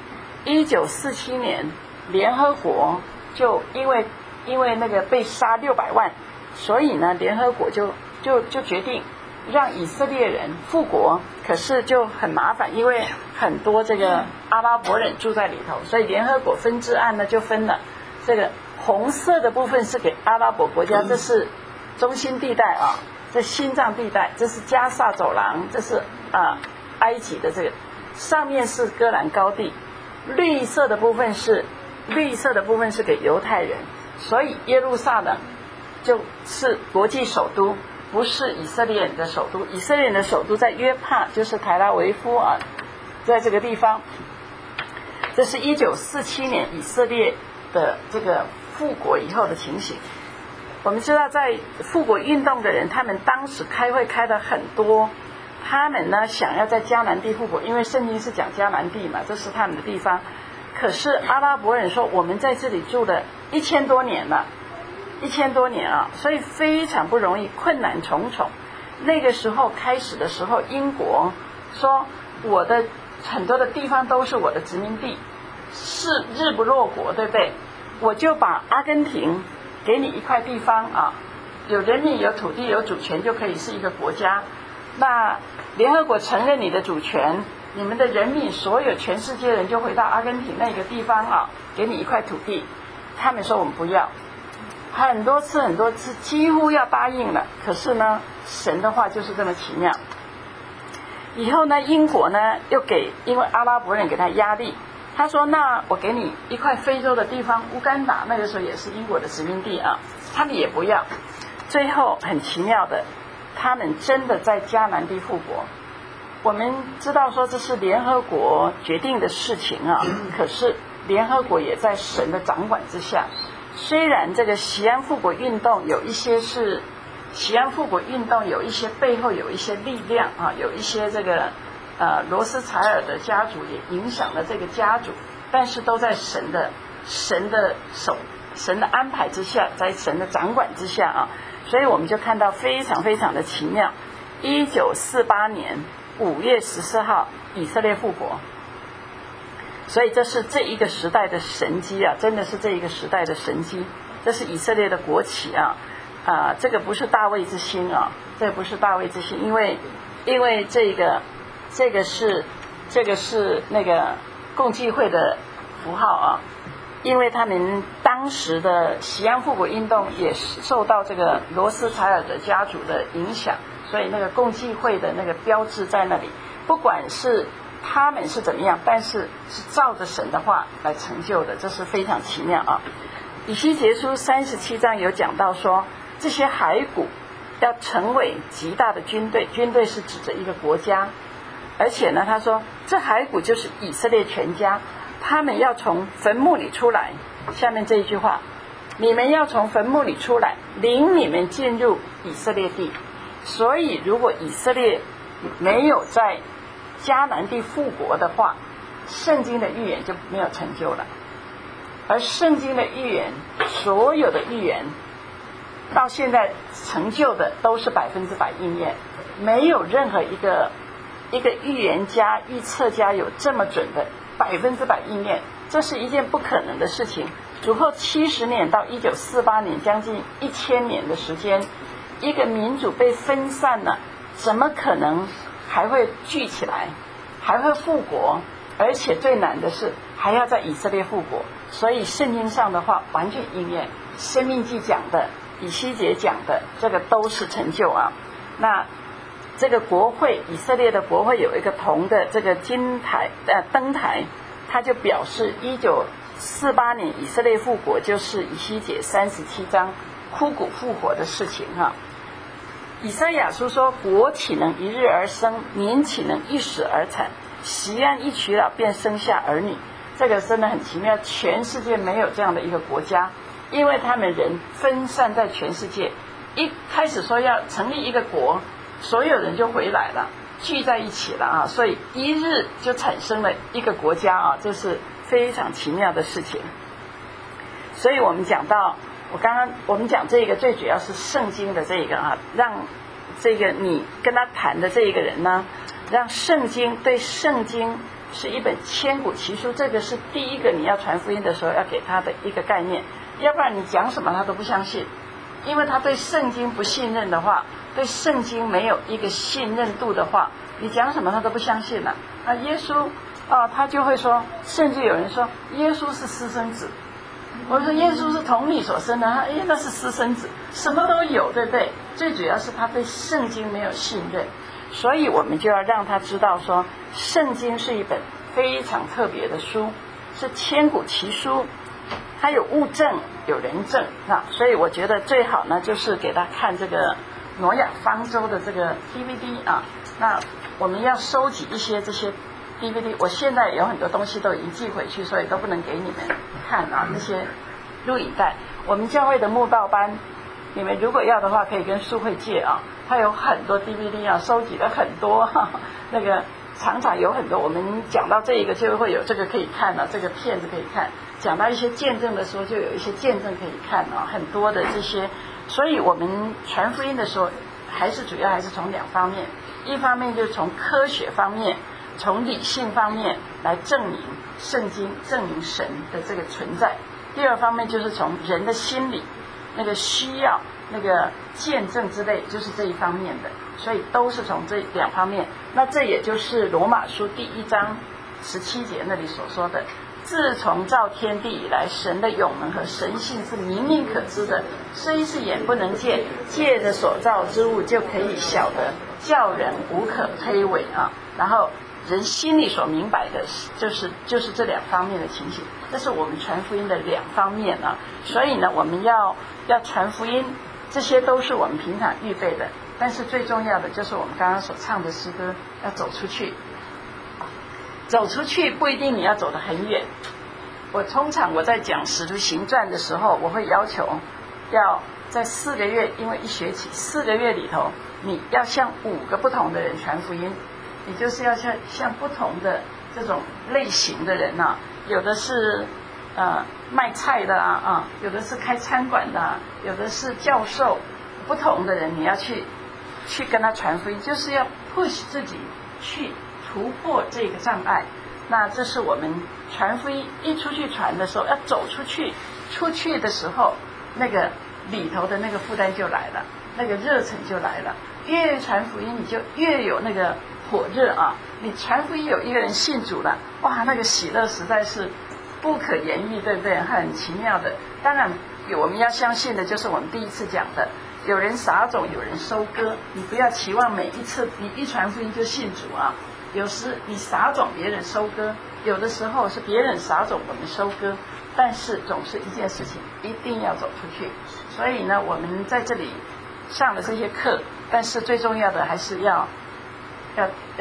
，1947年联合国就因为那个被杀600万，所以呢联合国就决定让以色列人复国。可是就很麻烦，因为很多这个阿拉伯人住在里头，所以联合国分治案呢就分了，这个红色的部分是给阿拉伯国家，这是中心地带啊，这心脏地带，这是加萨走廊，这是埃及的这个，上面是戈兰高地，绿色的部分是给犹太人，所以耶路撒冷就是国际首都，不是以色列人的首都。以色列人的首都在约帕，就是台拉维夫啊，在这个地方。这是1947年以色列的这个复国以后的情形。我们知道在复国运动的人，他们当时开会开的很多，他们呢想要在迦南地复国，因为圣经是讲迦南地嘛，这是他们的地方。可是阿拉伯人说我们在这里住了1000多年了，1000多年啊，所以非常不容易，困难重重。那个时候开始的时候，英国说我的很多的地方都是我的殖民地，是日不落国，对不对？我就把阿根廷给你一块地方啊，有人民有土地有主权，就可以是一个国家。那联合国承认你的主权，你们的人民所有全世界人就回到阿根廷那个地方啊，给你一块土地。他们说我们不要，很多次几乎要答应了，可是呢神的话就是这么奇妙。以后呢英国呢又因为阿拉伯人给他压力，他说那我给你一块非洲的地方，乌干达那个时候也是英国的殖民地啊，他们也不要。最后很奇妙的，他们真的在迦南地复国。我们知道说这是联合国决定的事情啊，可是联合国也在神的掌管之下。虽然这个西安复国运动有一些背后有一些力量啊，有一些这个罗斯柴尔的家族也影响了这个家族，但是都在神的安排之下，在神的掌管之下啊，所以我们就看到非常非常的奇妙。1948年5月14号以色列复国，所以这是这一个时代的神迹啊，真的是这一个时代的神迹。这是以色列的国旗啊，这个不是大卫之星啊，这个不是大卫之星，因为这个是那个共济会的符号啊，因为他们当时的西安复国运动也受到这个罗斯柴尔德家族的影响，所以那个共济会的那个标志在那里。不管是他们是怎么样，但是是照着神的话来成就的，这是非常奇妙啊。以西结书37章有讲到说，这些骸骨要成为极大的军队，军队是指着一个国家。 而且呢，他说这骸骨就是以色列全家，他们要从坟墓里出来。下面这一句话，你们要从坟墓里出来，领你们进入以色列地。所以如果以色列没有在迦南地复国的话，圣经的预言就没有成就了。而圣经的预言，所有的预言到现在成就的都是100%应验，没有任何一个预言家、预测家有这么准的100%应验，这是一件不可能的事情。主后70年到1948年，将近1000年的时间，一个民族被分散了，怎么可能还会聚起来，还会复国？而且最难的是还要在以色列复国。所以圣经上的话完全应验，申命记讲的，以西结讲的，这个都是成就啊。那这个国会，以色列的国会有一个铜的这个灯台，它就表示1948年以色列复国就是以西结37章枯骨复活的事情哈。以赛亚书说，国岂能一日而生，民岂能一时而产？锡安一娶老，便生下儿女。这个真的很奇妙，全世界没有这样的一个国家，因为他们人分散在全世界。一开始说要成立一个国，所有人就回来了，聚在一起了啊，所以一日就产生了一个国家啊，这是非常奇妙的事情。所以我们讲到，我们讲这个最主要是圣经的这个啊，让这个你跟他谈的这一个人呢，让圣经对圣经是一本千古奇书，这个是第一个你要传福音的时候要给他的一个概念，要不然你讲什么他都不相信，因为他对圣经不信任的话，对圣经没有一个信任度的话，你讲什么他都不相信了。那耶稣他就会说，甚至有人说耶稣是私生子，我说耶稣是从你所生的，那是私生子，什么都有，对不对？最主要是他对圣经没有信任，所以我们就要让他知道说，圣经是一本非常特别的书，是千古奇书，它有物证有人证啊。所以我觉得最好呢，就是给他看这个挪亚方舟的这个 DVD 啊。那我们要收集一些这些 DVD， 我现在有很多东西都已经寄回去，所以都不能给你们看啊，那些录影带。我们教会的慕道班，你们如果要的话，可以跟书会借啊，它有很多 DVD 啊，收集了很多那个常常有很多。我们讲到这一个就会有这个可以看啊，这个片子可以看。讲到一些见证的时候，就有一些见证可以看啊，很多的这些。所以我们传福音的时候，主要还是从两方面，一方面就是从科学方面，从理性方面来证明圣经，证明神的这个存在。第二方面就是从人的心理那个需要那个见证之类，就是这一方面的，所以都是从这两方面。那这也就是罗马书第1章17节那里所说的，自从造天地以来，神的永能和神性是明明可知的，虽是眼不能见，借着所造之物就可以晓得，叫人无可推诿啊。然后人心里所明白的就是这两方面的情形，这是我们传福音的两方面啊。所以呢，我们要传福音，这些都是我们平常预备的，但是最重要的就是我们刚刚所唱的诗歌，要走出去。走出去不一定你要走得很远。通常我在讲使徒行传的时候，我会要求要在4个月，因为一学期4个月里头，你要向5个不同的人传福音，你就是要向不同的这种类型的人啊，有的是卖菜的有的是开餐馆的有的是教授，不同的人你要去跟他传福音，就是要 push 自己去突破这个障碍。那这是我们传福音一出去传的时候，要走出去的时候，那个里头的那个负担就来了，那个热忱就来了。越传福音你就越有那个火热啊！你传福音有一个人信主了，哇，那个喜乐实在是不可言喻，对不对？很奇妙的。当然我们要相信的就是我们第一次讲的，有人撒种有人收割，你不要期望每一次你一传福音就信主啊。有时你撒种别人收割，有的时候是别人撒种我们收割，但是总是一件事情，一定要走出去。所以呢，我们在这里上了这些课，但是最重要的还是要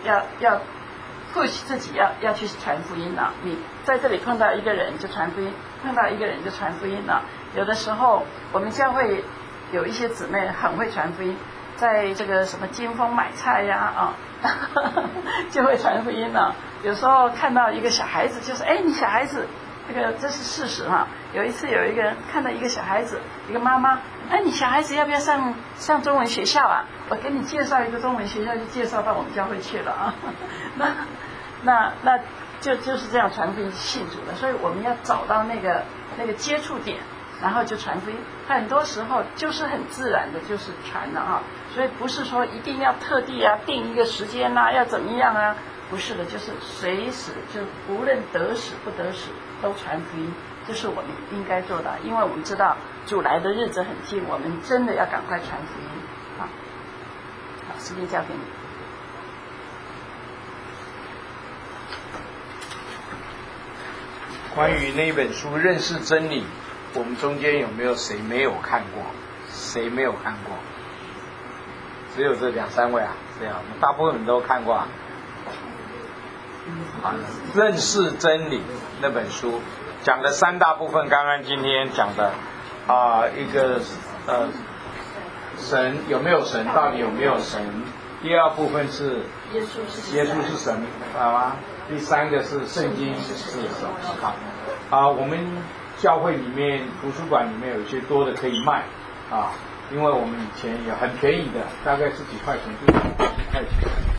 要 push 自己要去传福音了。你在这里碰到一个人就传福音，碰到一个人就传福音了。有的时候我们教会有一些姊妹很会传福音，在这个什么金峰买菜呀就会传福音了。有时候看到一个小孩子，就是你小孩子。这是事实哈。有一次有一个人看到一个小孩子，一个妈妈，你小孩子要不要上中文学校啊？我给你介绍一个中文学校，就介绍到我们教会去了啊。那就是这样传福音信主的。所以我们要找到那个接触点，然后就传福音。很多时候就是很自然的，就是传了啊。所以不是说一定要特地定一个时间要怎么样啊。不是的，就是随时就无论得死不得死都传福音，这是我们应该做的。因为我们知道主来的日子很近，我们真的要赶快传福音啊！好，时间交给你。 关于那本书《认识真理》，我们中间有没有谁没有看过？谁没有看过？只有这2-3位啊？这样，大部分人都看过啊。认识真理那本书讲的3大部分，刚刚今天讲的一个神有没有神，到底有没有神？第2部分是耶稣是神，好吗？第3个是圣经是神。好，我们教会里面图书馆里面有一些多的可以卖因为我们以前有很便宜的，大概是几块钱，就几块钱。